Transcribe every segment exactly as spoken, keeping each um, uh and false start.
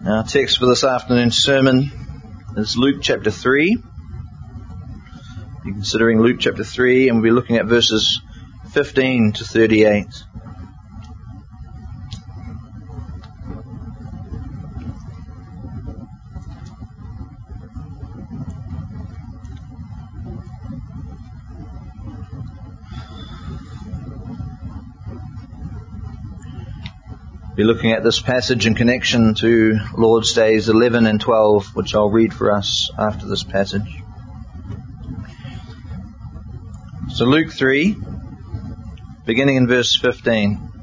Our text for this afternoon's sermon is Luke chapter three. We're considering Luke chapter three, and we'll be looking at verses fifteen to thirty-eight. We're looking at this passage in connection to Lord's Days eleven and twelve, which I'll read for us after this passage. So Luke three, beginning in verse fifteen.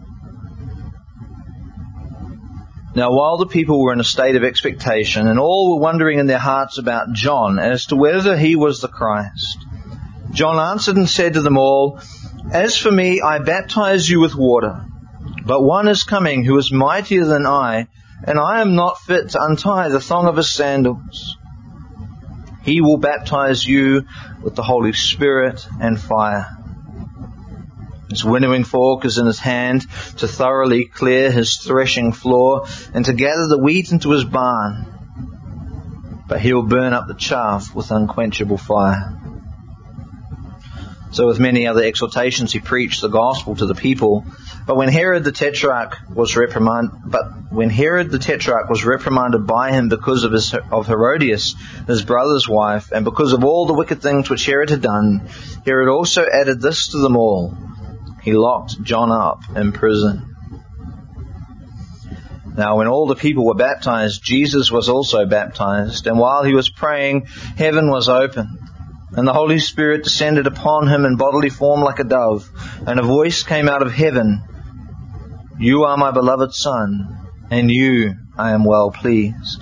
Now while the people were in a state of expectation, and all were wondering in their hearts about John as to whether he was the Christ, John answered and said to them all, "As for me, I baptize you with water. But one is coming who is mightier than I, and I am not fit to untie the thong of his sandals. He will baptize you with the Holy Spirit and fire. His winnowing fork is in his hand to thoroughly clear his threshing floor and to gather the wheat into his barn. But he will burn up the chaff with unquenchable fire." So with many other exhortations he preached the gospel to the people. But when Herod the Tetrarch was reprimanded, but when Herod the Tetrarch was reprimanded by him because of his of Herodias, his brother's wife, and because of all the wicked things which Herod had done, Herod also added this to them all: he locked John up in prison. Now when all the people were baptized, Jesus was also baptized, and while he was praying, heaven was opened, and the Holy Spirit descended upon him in bodily form like a dove, and a voice came out of heaven: "You are my beloved Son, and you I am well pleased."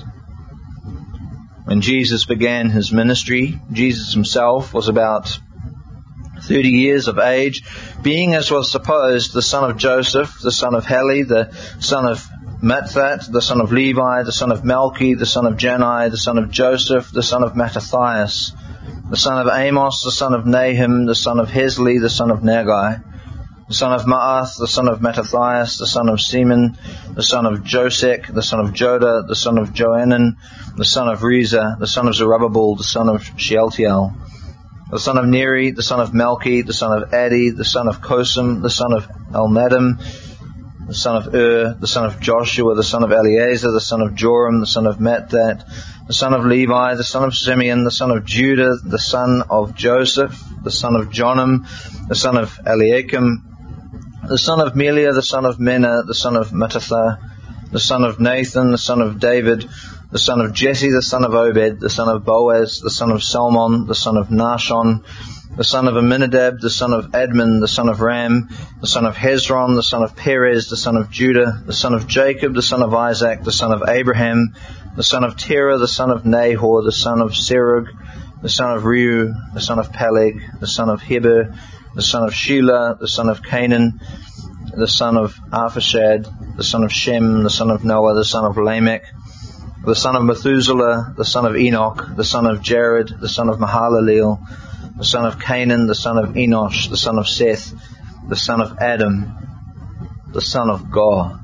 When Jesus began his ministry, Jesus himself was about thirty years of age, being, as was supposed, the son of Joseph, the son of Heli, the son of Matthat, the son of Levi, the son of Melchi, the son of Janai, the son of Joseph, the son of Mattathias, the son of Amos, the son of Nahum, the son of Hesli, the son of Nagai, the son of Maath, the son of Mattathias, the son of Semen, the son of Josek, the son of Joda, the son of Joanan, the son of Reza, the son of Zerubbabel, the son of Shealtiel, the son of Neri, the son of Melchi, the son of Addi, the son of Kosam, the son of Elmadam, the son of Ur, the son of Joshua, the son of Eleazar, the son of Joram, the son of Matthat, the son of Levi, the son of Simeon, the son of Judah, the son of Joseph, the son of Jonam, the son of Eliakim, the son of Melia, the son of Menna, the son of Mattatha, the son of Nathan, the son of David, the son of Jesse, the son of Obed, the son of Boaz, the son of Salmon, the son of Nahshon, the son of Amminadab, the son of Admin, the son of Ram, the son of Hezron, the son of Perez, the son of Judah, the son of Jacob, the son of Isaac, the son of Abraham, the son of Terah, the son of Nahor, the son of Serug, the son of Reu, the son of Peleg, the son of Heber, the son of Shelah, the son of Canaan, the son of Arphashad, the son of Shem, the son of Noah, the son of Lamech, the son of Methuselah, the son of Enoch, the son of Jared, the son of Mahalaleel, the son of Canaan, the son of Enosh, the son of Seth, the son of Adam, the son of God.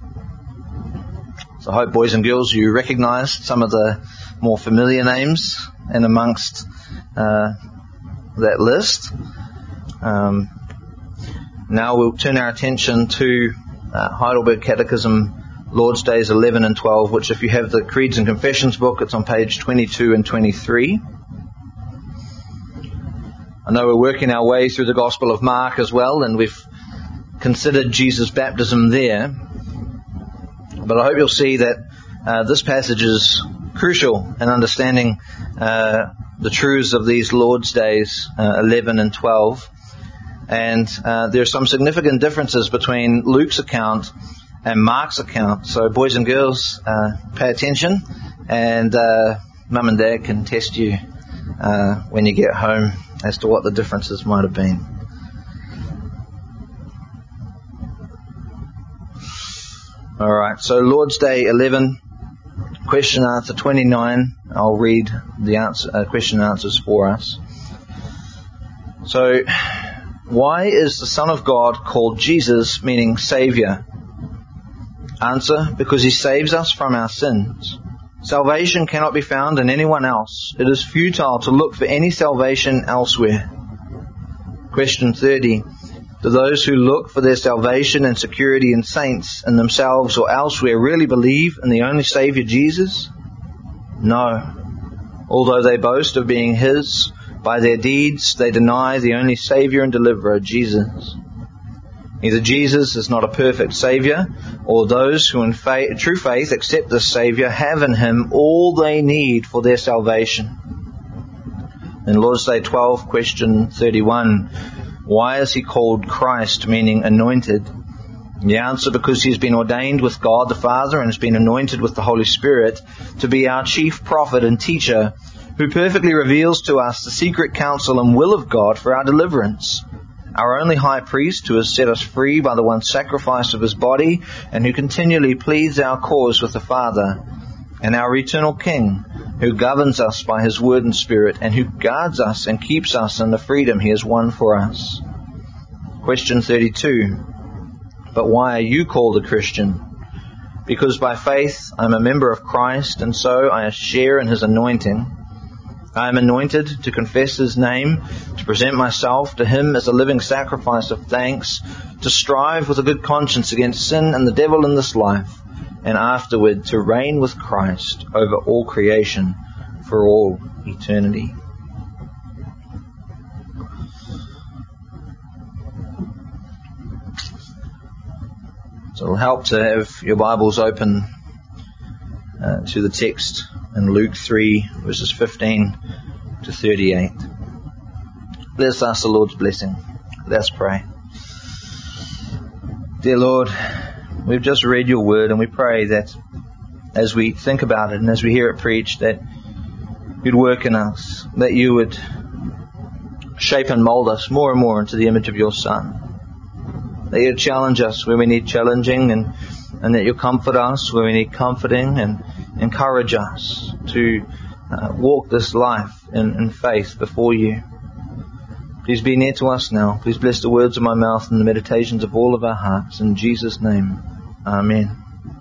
So I hope, boys and girls, you recognised some of the more familiar names in amongst uh, that list. Um, now we'll turn our attention to uh, Heidelberg Catechism, Lord's Days eleven and twelve, which, if you have the Creeds and Confessions book, it's on page twenty-two and twenty-three. I know we're working our way through the Gospel of Mark as well, and we've considered Jesus' baptism there. But I hope you'll see that uh, this passage is crucial in understanding uh, the truths of these Lord's Days uh, eleven and twelve. And uh, there are some significant differences between Luke's account and Mark's account. So boys and girls, uh, pay attention, and uh, Mum and Dad can test you uh, when you get home as to what the differences might have been. Alright, so Lord's Day eleven, question answer twenty-nine. I'll read the answer, uh, question answers for us. So, why is the Son of God called Jesus, meaning Saviour? Answer, because He saves us from our sins. Salvation cannot be found in anyone else. It is futile to look for any salvation elsewhere. Question thirty. Do those who look for their salvation and security in saints, in themselves or elsewhere, really believe in the only Saviour, Jesus? No. Although they boast of being His, by their deeds they deny the only Saviour and Deliverer, Jesus. Either Jesus is not a perfect Saviour, or those who in faith, true faith accept this Saviour have in Him all they need for their salvation. In Lord's Day twelve, question thirty-one, why is He called Christ, meaning anointed? The answer, because He has been ordained with God the Father and has been anointed with the Holy Spirit to be our chief prophet and teacher, who perfectly reveals to us the secret counsel and will of God for our deliverance. Our only high priest, who has set us free by the one sacrifice of His body, and who continually pleads our cause with the Father, and our eternal King, who governs us by His word and Spirit, and who guards us and keeps us in the freedom He has won for us. Question thirty-two. But why are you called a Christian? Because by faith I am a member of Christ, and so I share in His anointing. I am anointed to confess His name, to present myself to Him as a living sacrifice of thanks, to strive with a good conscience against sin and the devil in this life, and afterward to reign with Christ over all creation for all eternity. So it'll help to have your Bibles open uh, to the text in Luke three, verses fifteen to thirty-eight. Let's ask the Lord's blessing. Let's pray. Dear Lord, we've just read your word, and we pray that as we think about it and as we hear it preached, that you'd work in us, that you would shape and mold us more and more into the image of your Son. That you'd challenge us where we need challenging, and, and that you'll comfort us where we need comforting, and encourage us to uh, walk this life in, in faith before you. Please be near to us now. Please bless the words of my mouth and the meditations of all of our hearts. In Jesus' name, Amen.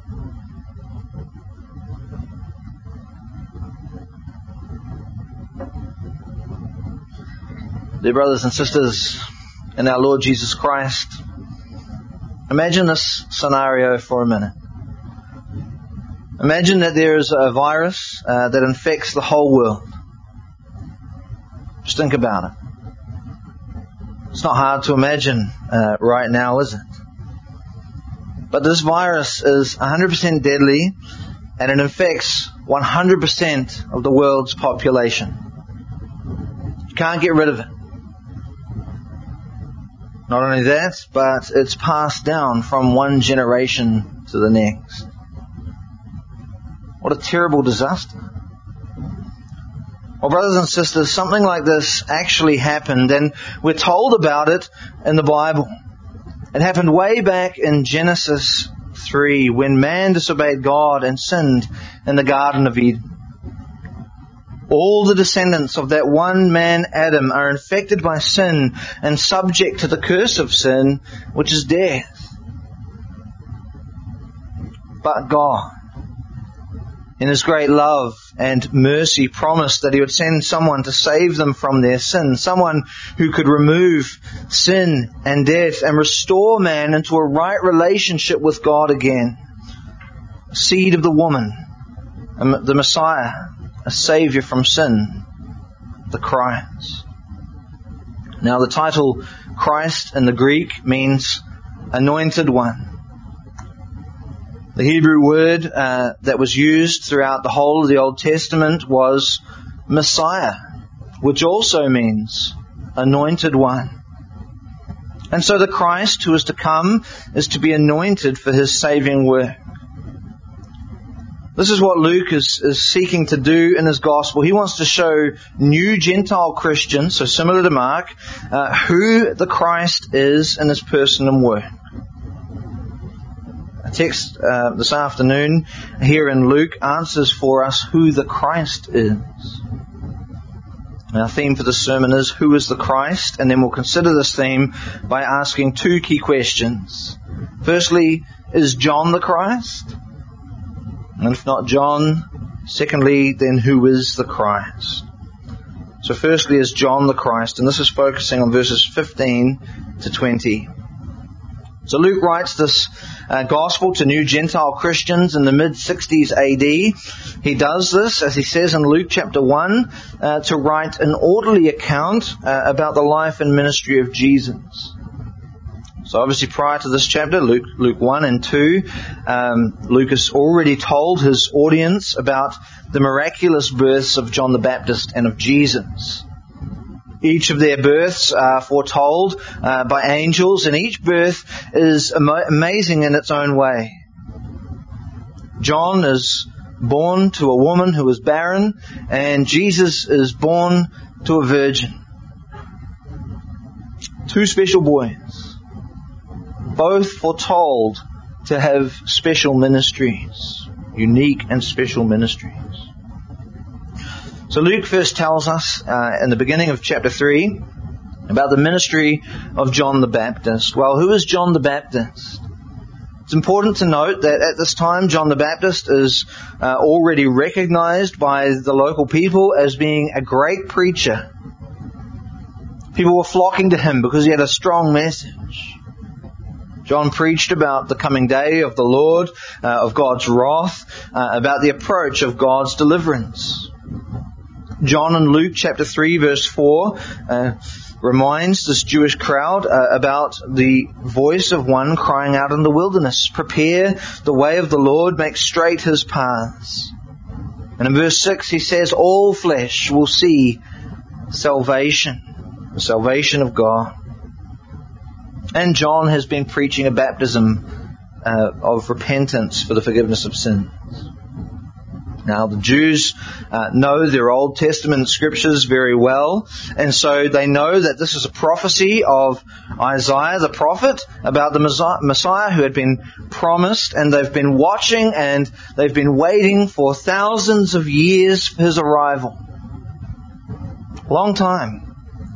Dear brothers and sisters in our Lord Jesus Christ, imagine this scenario for a minute. Imagine that there is a virus uh, that infects the whole world. Just think about it. It's not hard to imagine uh, right now, is it? But this virus is one hundred percent deadly, and it infects one hundred percent of the world's population. You can't get rid of it. Not only that, but it's passed down from one generation to the next. What a terrible disaster. Well, brothers and sisters, something like this actually happened, and we're told about it in the Bible. It happened way back in Genesis three, when man disobeyed God and sinned in the Garden of Eden. All the descendants of that one man, Adam, are infected by sin and subject to the curse of sin, which is death. But God, in His great love and mercy, promised that He would send someone to save them from their sin, someone who could remove sin and death and restore man into a right relationship with God again. A seed of the woman, the Messiah, a Saviour from sin, the Christ. Now the title Christ in the Greek means anointed one. The Hebrew word uh, that was used throughout the whole of the Old Testament was Messiah, which also means anointed one. And so the Christ who is to come is to be anointed for His saving work. This is what Luke is, is seeking to do in his gospel. He wants to show new Gentile Christians, so similar to Mark, uh, who the Christ is in His person and work. A text uh, this afternoon here in Luke answers for us who the Christ is. Our theme for this sermon is, who is the Christ? And then we'll consider this theme by asking two key questions. Firstly, is John the Christ? And if not John, secondly, then who is the Christ? So firstly is John the Christ, and this is focusing on verses fifteen to twenty. So Luke writes this uh, gospel to new Gentile Christians in the mid sixties A D. He does this, as he says in Luke chapter one, uh, to write an orderly account uh, about the life and ministry of Jesus. So obviously prior to this chapter, Luke, Luke one and two, um, Luke has already told his audience about the miraculous births of John the Baptist and of Jesus. Each of their births are foretold uh, by angels, and each birth is am- amazing in its own way. John is born to a woman who is barren, and Jesus is born to a virgin. Two special boys, both foretold to have special ministries, unique and special ministries. So Luke first tells us uh, in the beginning of chapter three about the ministry of John the Baptist. Well, who is John the Baptist? It's important to note that at this time John the Baptist is uh, already recognized by the local people as being a great preacher. People were flocking to him because he had a strong message. John preached about the coming day of the Lord, uh, of God's wrath, uh, about the approach of God's deliverance. John in Luke chapter three verse four uh, reminds this Jewish crowd uh, about the voice of one crying out in the wilderness, "Prepare the way of the Lord, make straight his paths." And in verse six he says, "All flesh will see salvation," the salvation of God. And John has been preaching a baptism uh, of repentance for the forgiveness of sins. Now, the Jews uh, know their Old Testament scriptures very well, and so they know that this is a prophecy of Isaiah the prophet about the Messiah who had been promised, and they've been watching and they've been waiting for thousands of years for his arrival. Long time.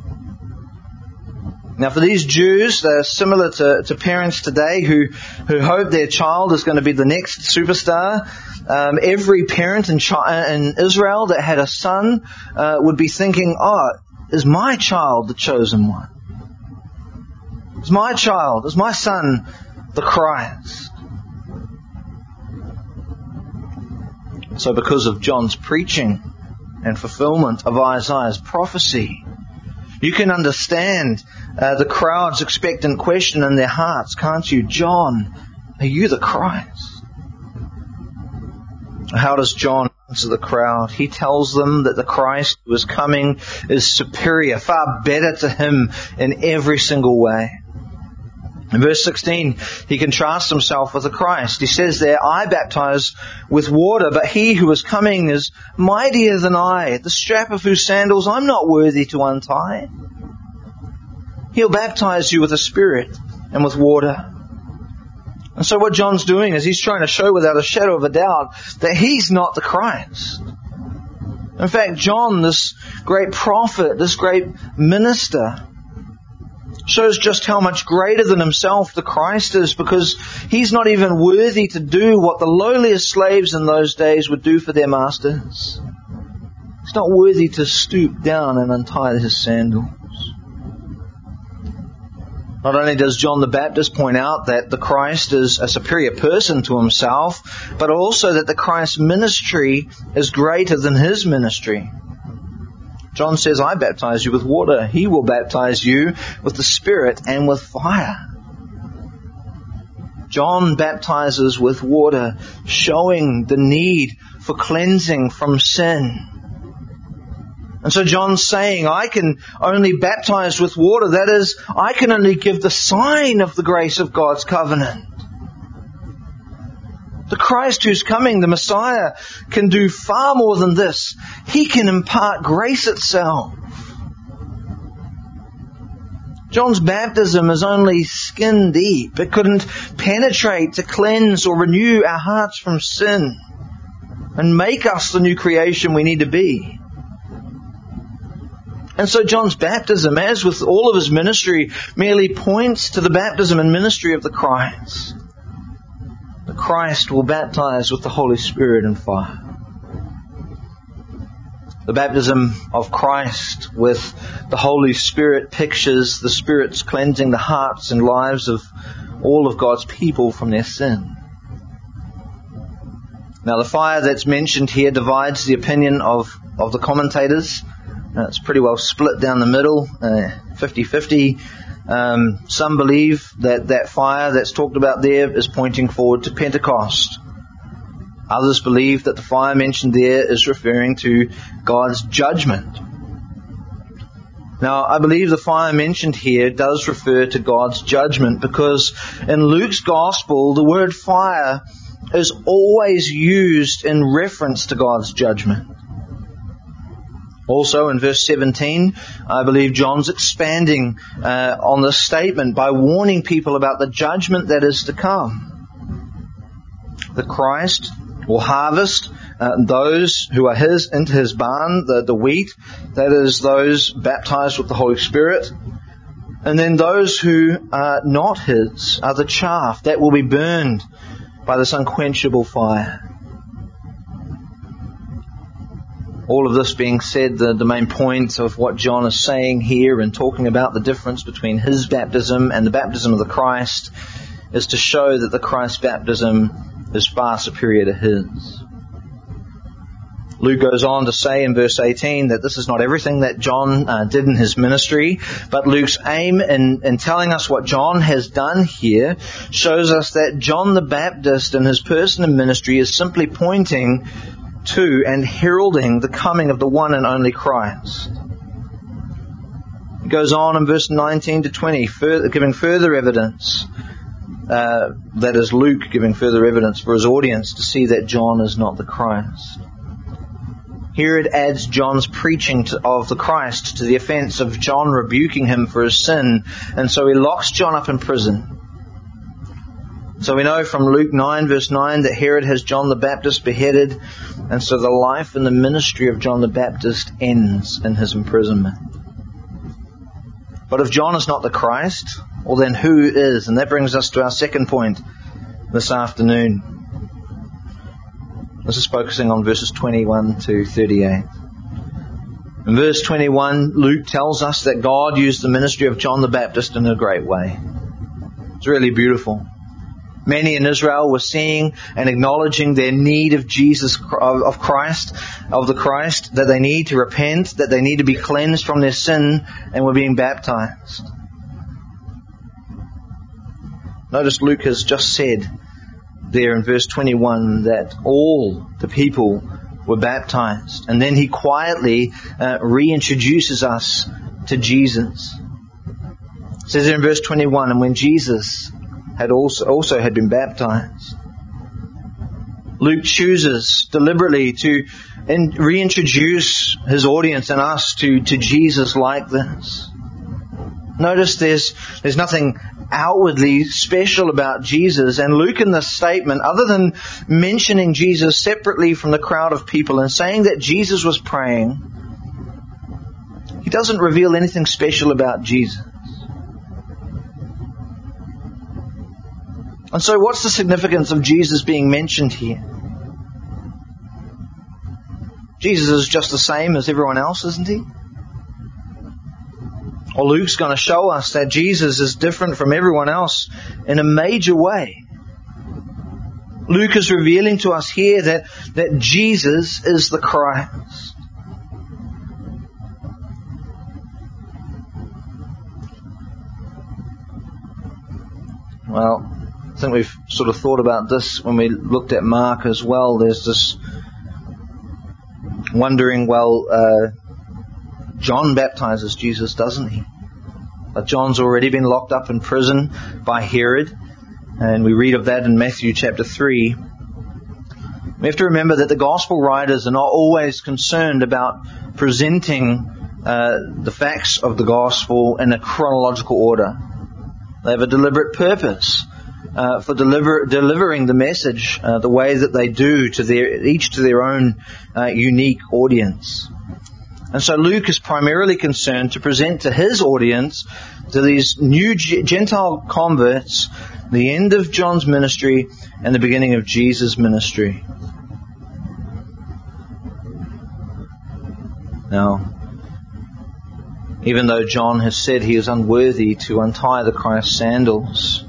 Now, for these Jews, they're similar to, to parents today who, who hope their child is going to be the next superstar. Um, every parent in, chi- in Israel that had a son uh, would be thinking, "Oh, is my child the chosen one? Is my child, is my son the Christ?" So because of John's preaching and fulfillment of Isaiah's prophecy, you can understand uh, the crowd's expectant question in their hearts, can't you? "John, are you the Christ?" How does John answer the crowd? He tells them that the Christ who is coming is superior, far better to him in every single way. In verse sixteen, he contrasts himself with the Christ. He says there, "I baptize with water, but he who is coming is mightier than I, the strap of whose sandals I'm not worthy to untie. He'll baptize you with the Spirit and with water." And so what John's doing is he's trying to show without a shadow of a doubt that he's not the Christ. In fact, John, this great prophet, this great minister, shows just how much greater than himself the Christ is, because he's not even worthy to do what the lowliest slaves in those days would do for their masters. He's not worthy to stoop down and untie his sandals. Not only does John the Baptist point out that the Christ is a superior person to himself, but also that the Christ's ministry is greater than his ministry. John says, "I baptize you with water. He will baptize you with the Spirit and with fire." John baptizes with water, showing the need for cleansing from sin. And so John's saying, I can only baptize with water. That is, I can only give the sign of the grace of God's covenant. The Christ who's coming, the Messiah, can do far more than this. He can impart grace itself. John's baptism is only skin deep. It couldn't penetrate to cleanse or renew our hearts from sin and make us the new creation we need to be. And so John's baptism, as with all of his ministry, merely points to the baptism and ministry of the Christ. Christ will baptize with the Holy Spirit and fire. The baptism of Christ with the Holy Spirit pictures the Spirit's cleansing the hearts and lives of all of God's people from their sin. Now, the fire that's mentioned here divides the opinion of, of the commentators. Uh, it's pretty well split down the middle, uh, fifty-fifty. Um, some believe that that fire that's talked about there is pointing forward to Pentecost. Others believe that the fire mentioned there is referring to God's judgment. Now, I believe the fire mentioned here does refer to God's judgment because in Luke's Gospel, the word fire is always used in reference to God's judgment. Also, in verse seventeen, I believe John's expanding uh, on this statement by warning people about the judgment that is to come. The Christ will harvest uh, those who are His into His barn, the, the wheat, that is those baptized with the Holy Spirit. And then those who are not His are the chaff that will be burned by this unquenchable fire. All of this being said, the, the main point of what John is saying here and talking about the difference between his baptism and the baptism of the Christ is to show that the Christ baptism is far superior to his. Luke goes on to say in verse eighteen that this is not everything that John uh, did in his ministry, but Luke's aim in, in telling us what John has done here shows us that John the Baptist in his person and ministry is simply pointing to and heralding the coming of the one and only Christ. He goes on in verse nineteen to twenty, further, giving further evidence, uh, that is Luke giving further evidence for his audience to see that John is not the Christ. Here it adds John's preaching to, of the Christ to the offense of John rebuking him for his sin, and so he locks John up in prison. So we know from Luke nine verse nine that Herod has John the Baptist beheaded, and so the life and the ministry of John the Baptist ends in his imprisonment. But if John is not the Christ, well then who is? And that brings us to our second point this afternoon. This is focusing on verses twenty-one to thirty-eight. In verse twenty-one, Luke tells us that God used the ministry of John the Baptist in a great way. It's really beautiful. Many in Israel were seeing and acknowledging their need of Jesus, of Christ, of the Christ, that they need to repent, that they need to be cleansed from their sin, and were being baptized. Notice Luke has just said there in verse twenty-one that all the people were baptized. And then he quietly uh, reintroduces us to Jesus. It says there in verse twenty-one, and when Jesus had also, also had been baptized. Luke chooses deliberately to in, reintroduce his audience and us to, to Jesus like this. Notice there's there's nothing outwardly special about Jesus, and Luke in this statement, other than mentioning Jesus separately from the crowd of people and saying that Jesus was praying, he doesn't reveal anything special about Jesus. And so what's the significance of Jesus being mentioned here? Jesus is just the same as everyone else, isn't he? Well, Luke's going to show us that Jesus is different from everyone else in a major way. Luke is revealing to us here that, that Jesus is the Christ. Well, I think we've sort of thought about this when we looked at Mark as well. There's this wondering, well, uh, John baptizes Jesus, doesn't he? But John's already been locked up in prison by Herod, and we read of that in Matthew chapter three. We have to remember that the gospel writers are not always concerned about presenting uh, the facts of the gospel in a chronological order. They have a deliberate purpose uh, for deliver, delivering the message uh, the way that they do, to their each to their own uh, unique audience. And so Luke is primarily concerned to present to his audience, to these new Gentile converts, the end of John's ministry and the beginning of Jesus' ministry. Now, even though John has said he is unworthy to untie the Christ's sandals,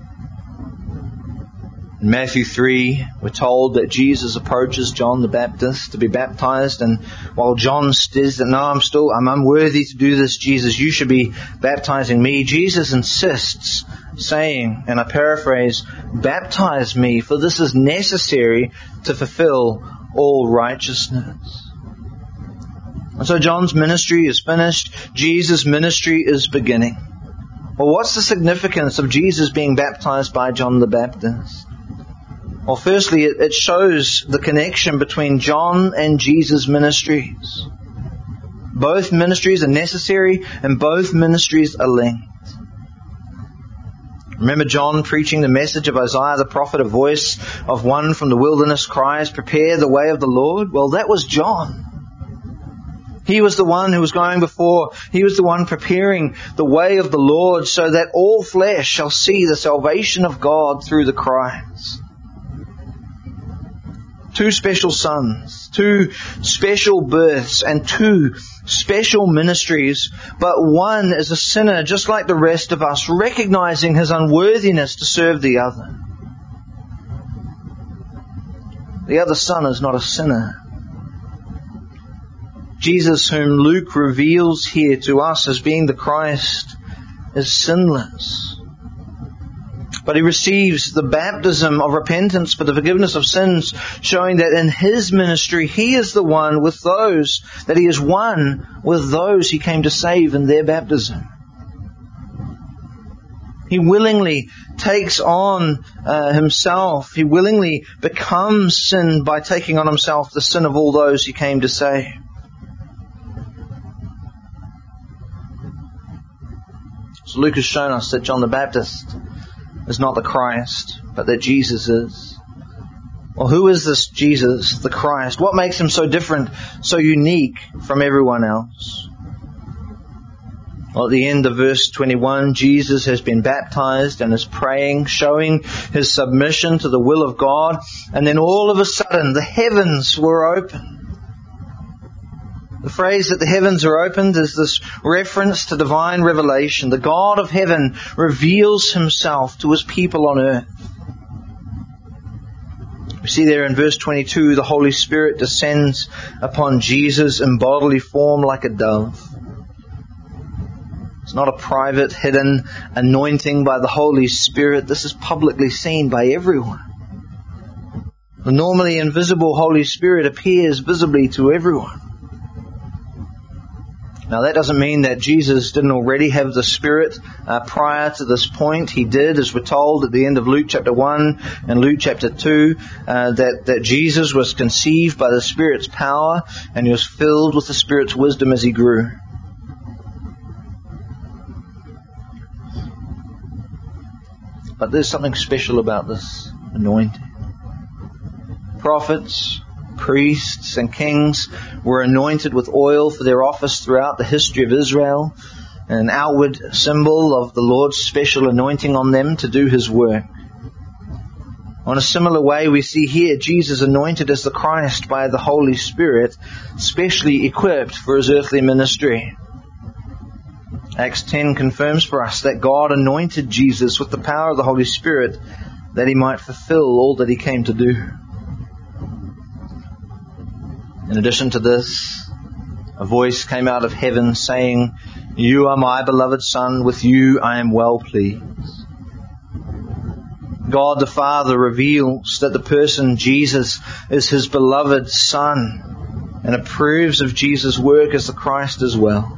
in Matthew three, we're told that Jesus approaches John the Baptist to be baptized, and while John says that, no, I'm still, I'm unworthy to do this, Jesus, you should be baptizing me, Jesus insists, saying, and I paraphrase, baptize me, for this is necessary to fulfill all righteousness. And so John's ministry is finished, Jesus' ministry is beginning. Well, what's the significance of Jesus being baptized by John the Baptist? Well, firstly, it, it shows the connection between John and Jesus' ministries. Both ministries are necessary and both ministries are linked. Remember John preaching the message of Isaiah the prophet, a voice of one from the wilderness cries, prepare the way of the Lord? Well, that was John. He was the one who was going before. He was the one preparing the way of the Lord so that all flesh shall see the salvation of God through the Christ. Two special sons, two special births, and two special ministries, but one is a sinner just like the rest of us, recognizing his unworthiness to serve the other. The other son is not a sinner. Jesus, whom Luke reveals here to us as being the Christ, is sinless. But he receives the baptism of repentance for the forgiveness of sins, showing that in his ministry he is the one with those, that he is one with those he came to save in their baptism. He willingly takes on uh, himself, he willingly becomes sin by taking on himself the sin of all those he came to save. So Luke has shown us that John the Baptist is not the Christ, but that Jesus is. Well, who is this Jesus, the Christ? What makes him so different, so unique from everyone else? Well, at the end of verse twenty-one, Jesus has been baptized and is praying, showing his submission to the will of God, and then all of a sudden the heavens were opened. The phrase that the heavens are opened is this reference to divine revelation. The God of heaven reveals himself to his people on earth. We see there in verse twenty-two, the Holy Spirit descends upon Jesus in bodily form like a dove. It's not a private, hidden anointing by the Holy Spirit. This is publicly seen by everyone. The normally invisible Holy Spirit appears visibly to everyone. Now that doesn't mean that Jesus didn't already have the Spirit uh, prior to this point. He did, as we're told at the end of Luke chapter one and Luke chapter two, uh, that, that Jesus was conceived by the Spirit's power and he was filled with the Spirit's wisdom as he grew. But there's something special about this anointing. Prophets, priests and kings were anointed with oil for their office throughout the history of Israel, an outward symbol of the Lord's special anointing on them to do his work. On a similar way, we see here Jesus anointed as the Christ by the Holy Spirit, specially equipped for his earthly ministry. Acts ten confirms for us that God anointed Jesus with the power of the Holy Spirit that he might fulfill all that he came to do. In addition to this, a voice came out of heaven saying, "You are my beloved Son, with you I am well pleased." God the Father reveals that the person Jesus is his beloved Son and approves of Jesus' work as the Christ as well.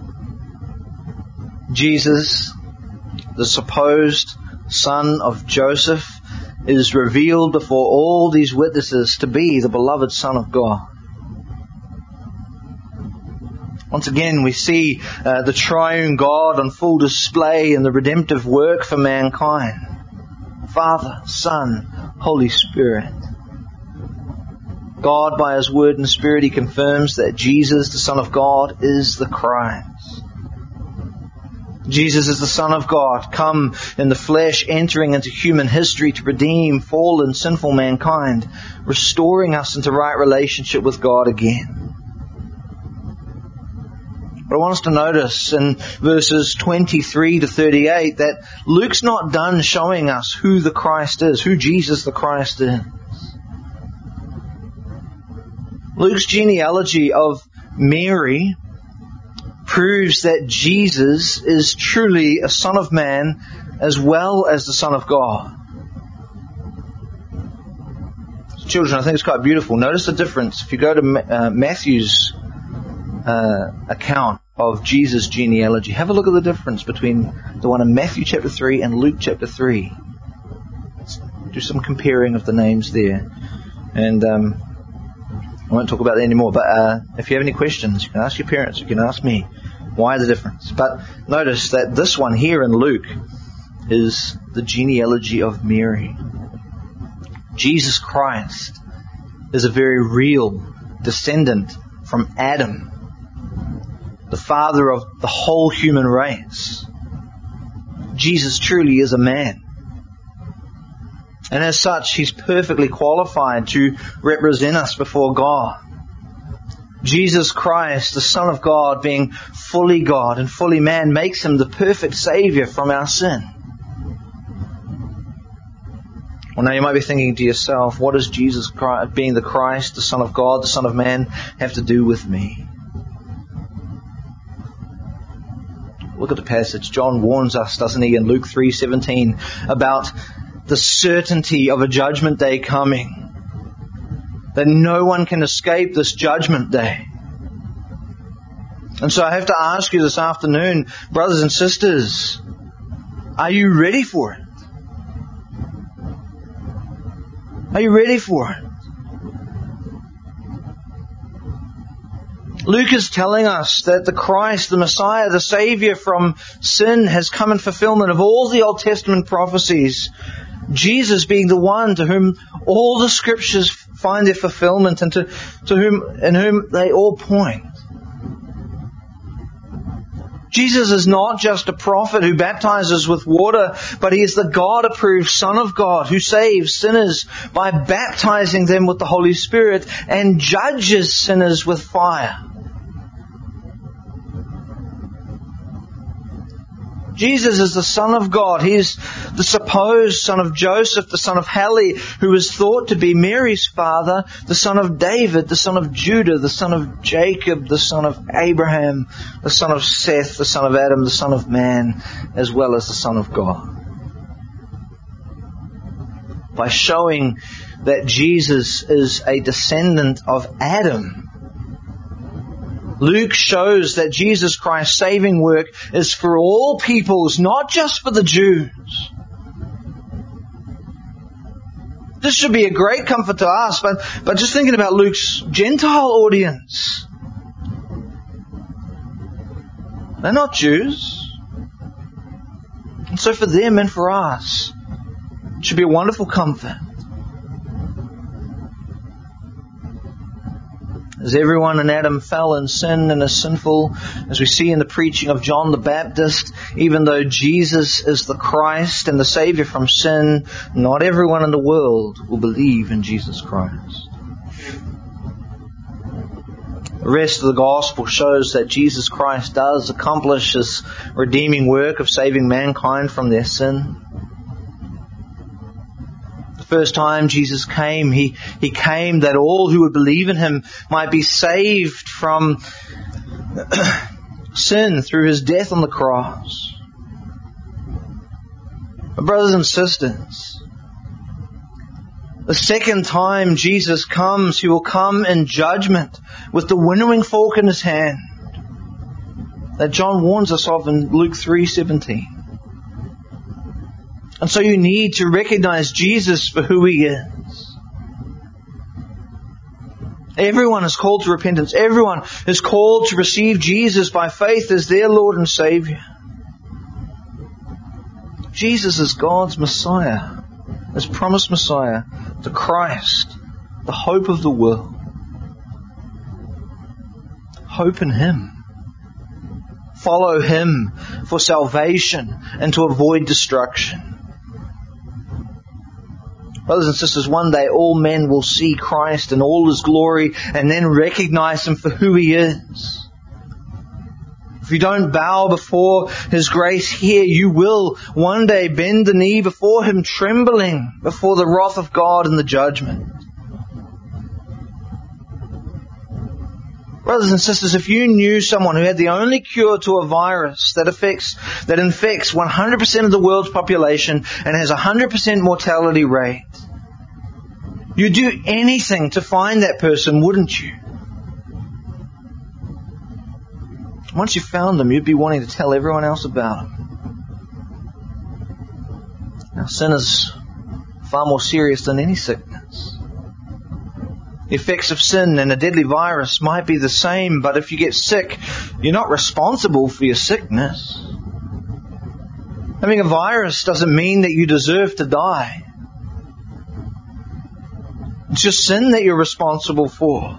Jesus, the supposed son of Joseph, is revealed before all these witnesses to be the beloved Son of God. Once again, we see uh, the triune God on full display in the redemptive work for mankind. Father, Son, Holy Spirit. God, by His Word and Spirit, He confirms that Jesus, the Son of God, is the Christ. Jesus is the Son of God, come in the flesh, entering into human history to redeem fallen, sinful mankind, restoring us into right relationship with God again. But I want us to notice in verses twenty-three to thirty-eight that Luke's not done showing us who the Christ is, who Jesus the Christ is. Luke's genealogy of Mary proves that Jesus is truly a Son of Man as well as the Son of God. Children, I think it's quite beautiful. Notice the difference. If you go to uh, Matthew's uh, account of Jesus' genealogy, have a look at the difference between the one in Matthew chapter three and Luke chapter three. Let's do some comparing of the names there. And um, I won't talk about that anymore, but uh, if you have any questions, you can ask your parents, you can ask me. Why the difference? But notice that this one here in Luke is the genealogy of Mary. Jesus Christ is a very real descendant from Adam, the father of the whole human race. Jesus truly is a man. And as such, He's perfectly qualified to represent us before God. Jesus Christ, the Son of God, being fully God and fully man, makes Him the perfect Savior from our sin. Well, now you might be thinking to yourself, what does Jesus Christ, being the Christ, the Son of God, the Son of Man, have to do with me? Look at the passage. John warns us, doesn't he, in Luke three seventeen, about the certainty of a judgment day coming. That no one can escape this judgment day. And so I have to ask you this afternoon, brothers and sisters, are you ready for it? Are you ready for it? Luke is telling us that the Christ, the Messiah, the Savior from sin, has come in fulfillment of all the Old Testament prophecies. Jesus being the one to whom all the Scriptures find their fulfillment and to, to whom in whom they all point. Jesus is not just a prophet who baptizes with water, but He is the God-approved Son of God who saves sinners by baptizing them with the Holy Spirit and judges sinners with fire. Jesus is the Son of God. He is the supposed son of Joseph, the son of Heli, who was thought to be Mary's father, the son of David, the son of Judah, the son of Jacob, the son of Abraham, the son of Seth, the son of Adam, the son of man, as well as the Son of God. By showing that Jesus is a descendant of Adam, Luke shows that Jesus Christ's saving work is for all peoples, not just for the Jews. This should be a great comfort to us, but, but just thinking about Luke's Gentile audience. They're not Jews. And so for them and for us, it should be a wonderful comfort. As everyone in Adam fell in sin and is sinful, as we see in the preaching of John the Baptist, even though Jesus is the Christ and the Savior from sin, not everyone in the world will believe in Jesus Christ. The rest of the gospel shows that Jesus Christ does accomplish His redeeming work of saving mankind from their sin. First time Jesus came, he, he came that all who would believe in Him might be saved from sin through His death on the cross. But brothers and sisters, the second time Jesus comes, He will come in judgment with the winnowing fork in His hand that John warns us of in Luke three seventeen. And so you need to recognize Jesus for who He is. Everyone is called to repentance. Everyone is called to receive Jesus by faith as their Lord and Savior. Jesus is God's Messiah, His promised Messiah, the Christ, the hope of the world. Hope in Him. Follow Him for salvation and to avoid destruction. Brothers and sisters, one day all men will see Christ in all His glory and then recognize Him for who He is. If you don't bow before His grace here, you will one day bend the knee before Him, trembling before the wrath of God and the judgment. Brothers and sisters, if you knew someone who had the only cure to a virus that affects, that infects one hundred percent of the world's population and has a one hundred percent mortality rate, you'd do anything to find that person, wouldn't you? Once you found them, you'd be wanting to tell everyone else about them. Now, sin is far more serious than any sickness. The effects of sin and a deadly virus might be the same, but if you get sick, you're not responsible for your sickness. Having a virus doesn't mean that you deserve to die. It's just sin that you're responsible for.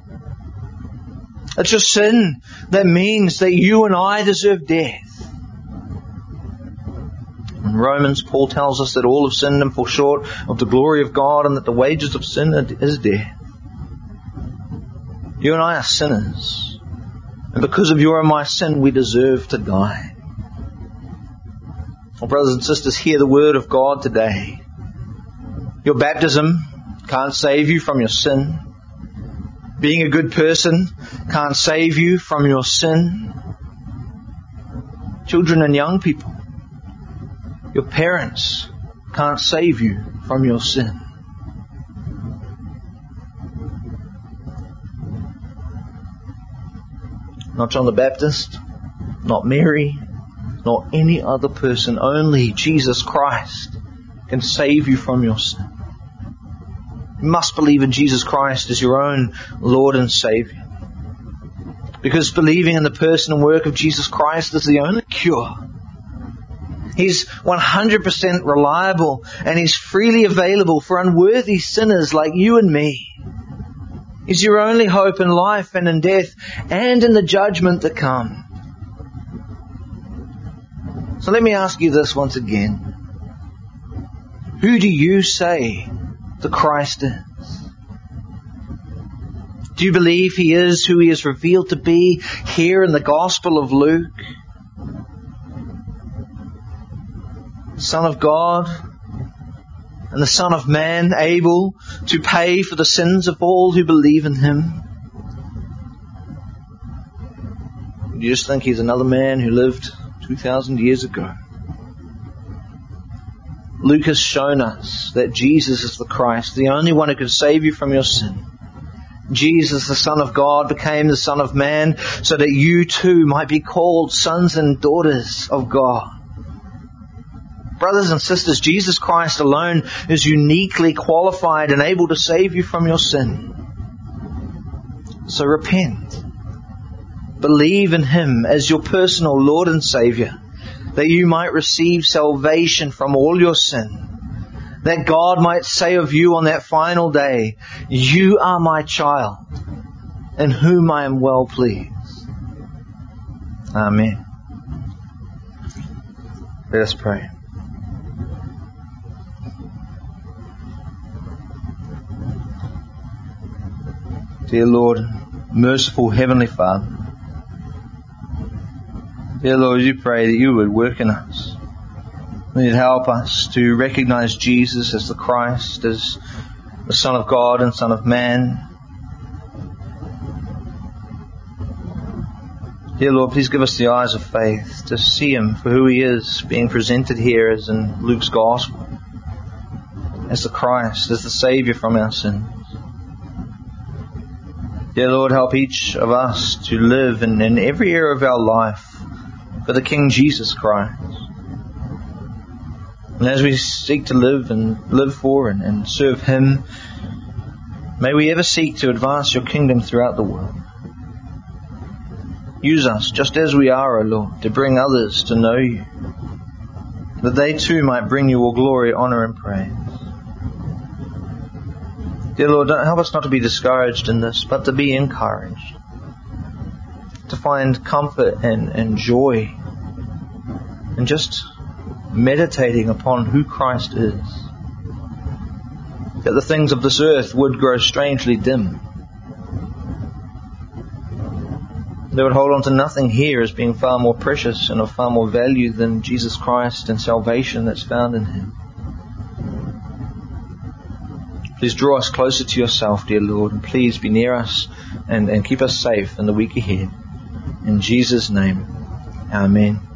It's just sin that means that you and I deserve death. In Romans, Paul tells us that all have sinned and fall short of the glory of God, and that the wages of sin is death. You and I are sinners, and because of your and my sin, we deserve to die. Well, brothers and sisters, hear the word of God today. Your baptism can't save you from your sin. Being a good person can't save you from your sin. Children and young people, your parents can't save you from your sin. Not John the Baptist, not Mary, nor any other person. Only Jesus Christ can save you from your sin. You must believe in Jesus Christ as your own Lord and Savior. Because believing in the person and work of Jesus Christ is the only cure. He's one hundred percent reliable, and He's freely available for unworthy sinners like you and me. He's your only hope in life and in death and in the judgment to come. So let me ask you this once again. Who do you say the Christ is? Do you believe He is who He is revealed to be here in the Gospel of Luke? The Son of God and the Son of Man, able to pay for the sins of all who believe in Him? Do you just think He's another man who lived two thousand years ago? Luke has shown us that Jesus is the Christ, the only one who can save you from your sin. Jesus, the Son of God, became the Son of Man so that you too might be called sons and daughters of God. Brothers and sisters, Jesus Christ alone is uniquely qualified and able to save you from your sin. So repent. Believe in Him as your personal Lord and Savior, that you might receive salvation from all your sin. That God might say of you on that final day, "You are my child, in whom I am well pleased." Amen. Let us pray. Dear Lord, merciful Heavenly Father, dear Lord, you pray that you would work in us. You'd help us to recognize Jesus as the Christ, as the Son of God and Son of Man. Dear Lord, please give us the eyes of faith to see Him for who He is, being presented here as in Luke's Gospel, as the Christ, as the Savior from our sins. Dear Lord, help each of us to live in, in every area of our life for the King Jesus Christ. And as we seek to live and live for and, and serve Him, may we ever seek to advance your kingdom throughout the world. Use us just as we are, O Lord, to bring others to know you, that they too might bring you all glory, honor and praise. Dear Lord, don't help us not to be discouraged in this, but to be encouraged. To find comfort and, and joy in just meditating upon who Christ is. That the things of this earth would grow strangely dim. They would hold on to nothing here as being far more precious and of far more value than Jesus Christ and salvation that's found in Him. Please draw us closer to yourself, dear Lord, and please be near us and, and keep us safe in the week ahead. In Jesus' name, Amen.